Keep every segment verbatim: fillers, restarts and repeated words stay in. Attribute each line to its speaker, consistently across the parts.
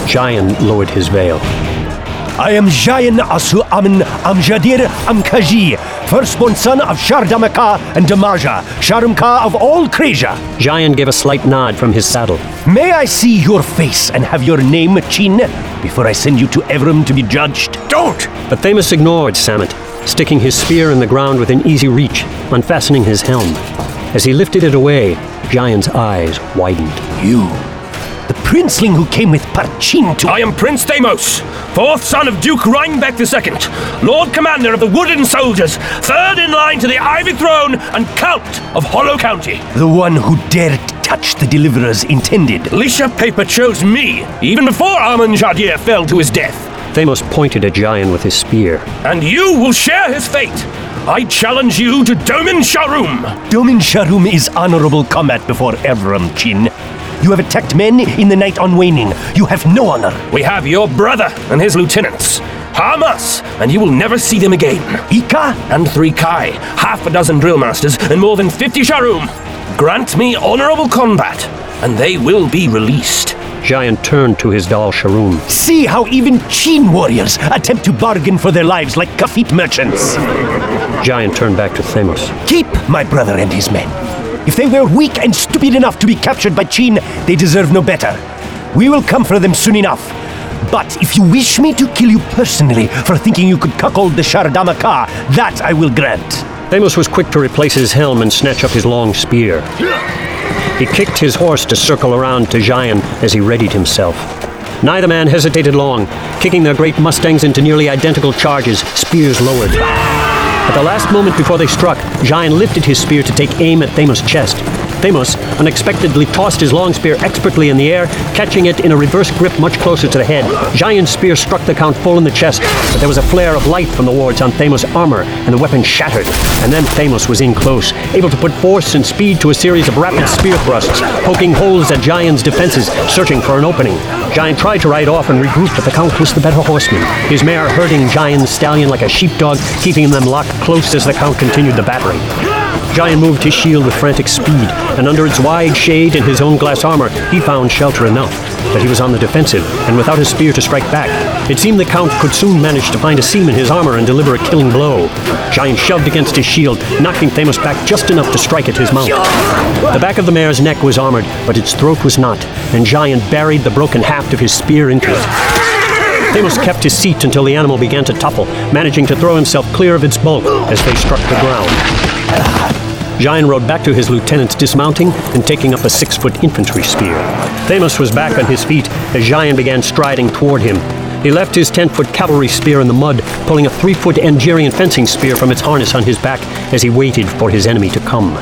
Speaker 1: Jayan lowered his veil.
Speaker 2: I am Jayan Asu Amin Amjadir Amkaji, firstborn son of Shardamaka and Damaja, Sharumka of all Kreja.
Speaker 1: Jayan gave a slight nod from his saddle.
Speaker 2: May I see your face and have your name, Chin, before I send you to Evrim to be judged?
Speaker 3: Don't!
Speaker 1: But Themis ignored Samit, sticking his spear in the ground within easy reach, unfastening his helm. As he lifted it away, Jayan's eyes widened.
Speaker 2: You, the princeling who came with Parchin to...
Speaker 3: I am Prince Deimos, fourth son of Duke Rhinebeck the Second, Lord Commander of the Wooden Soldiers, third in line to the Ivy Throne, and Count of Hollow County.
Speaker 2: The one who dared touch the Deliverer's intended.
Speaker 3: Lisha Paper chose me, even before Armen Jadir fell to his death.
Speaker 1: Themis pointed at Jayan with his spear.
Speaker 3: And you will share his fate. I challenge you to Domin Sharum.
Speaker 2: Domin Sharum is honorable combat before Evrim, Chin. You have attacked men in the night on waning. You have no honor.
Speaker 3: We have your brother and his lieutenants. Harm us, and you will never see them again.
Speaker 2: Ika?
Speaker 3: And three Kai, half a dozen drill masters, and more than fifty Sharum. Grant me honorable combat, and they will be released.
Speaker 1: Jayan turned to his Dal Sharum.
Speaker 2: See how even Chin warriors attempt to bargain for their lives like Kafit merchants.
Speaker 1: Jayan turned back to Themis.
Speaker 2: Keep my brother and his men. If they were weak and stupid enough to be captured by Chin, they deserve no better. We will come for them soon enough. But if you wish me to kill you personally for thinking you could cuckold the Shardamaka, that I will grant.
Speaker 1: Themis was quick to replace his helm and snatch up his long spear. He kicked his horse to circle around to Jayan as he readied himself. Neither man hesitated long, kicking their great mustangs into nearly identical charges, spears lowered. At the last moment before they struck, Jayan lifted his spear to take aim at Themis' chest. Themis unexpectedly tossed his long spear expertly in the air, catching it in a reverse grip much closer to the head. Jayan's spear struck the Count full in the chest, but there was a flare of light from the wards on Themis' armor, and the weapon shattered. And then Themis was in close, able to put force and speed to a series of rapid spear thrusts, poking holes at Jayan's defenses, searching for an opening. Jayan tried to ride off and regroup, but the Count was the better horseman, his mare herding Jayan's stallion like a sheepdog, keeping them locked close as the Count continued the battery. Jayan moved his shield with frantic speed, and under its wide shade and his own glass armor, he found shelter enough. But he was on the defensive, and without his spear to strike back. It seemed the Count could soon manage to find a seam in his armor and deliver a killing blow. Jayan shoved against his shield, knocking Themis back just enough to strike at his mount. The back of the mare's neck was armored, but its throat was not, and Jayan buried the broken haft of his spear into it. Themis kept his seat until the animal began to topple, managing to throw himself clear of its bulk as they struck the ground. Jayan rode back to his lieutenants, dismounting and taking up a six-foot infantry spear. Themis was back on his feet as Jayan began striding toward him. He left his ten-foot cavalry spear in the mud, pulling a three-foot Angerian fencing spear from its harness on his back as he waited for his enemy to come.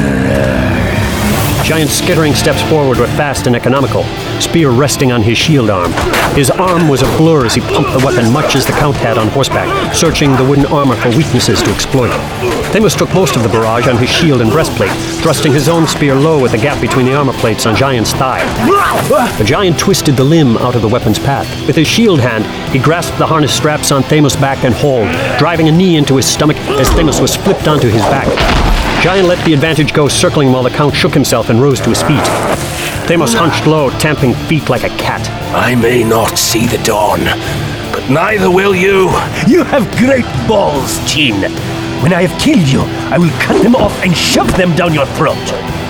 Speaker 1: Jayan's skittering steps forward were fast and economical, spear resting on his shield arm. His arm was a blur as he pumped the weapon much as the Count had on horseback, searching the wooden armor for weaknesses to exploit. Themis took most of the barrage on his shield and breastplate, thrusting his own spear low at the gap between the armor plates on Jayan's thigh. The Jayan twisted the limb out of the weapon's path. With his shield hand, he grasped the harness straps on Themis' back and hauled, driving a knee into his stomach as Themis was flipped onto his back. Jayan let the advantage go, circling while the Count shook himself and rose to his feet. Themis hunched low, tamping feet like a cat.
Speaker 3: I may not see the dawn, but neither will you.
Speaker 2: You have great balls, Chin. When I have killed you, I will cut them off and shove them down your throat.